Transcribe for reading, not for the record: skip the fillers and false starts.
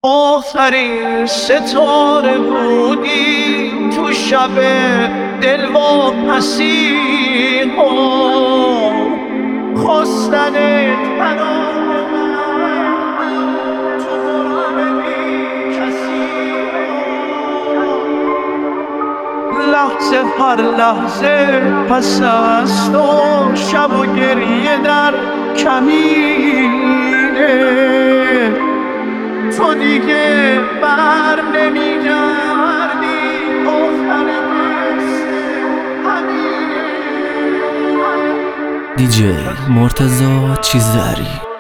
آخرین ستاره بودی تو شب دل و مسیحا، خواستن ترانه من تو قرآن بی کسی، لحظه هر لحظه پس از تو شب و گریه در کمینه، تو دیگه بر نمیگردی، آخر قصه همینه. دیجی مرتضی چیزداری.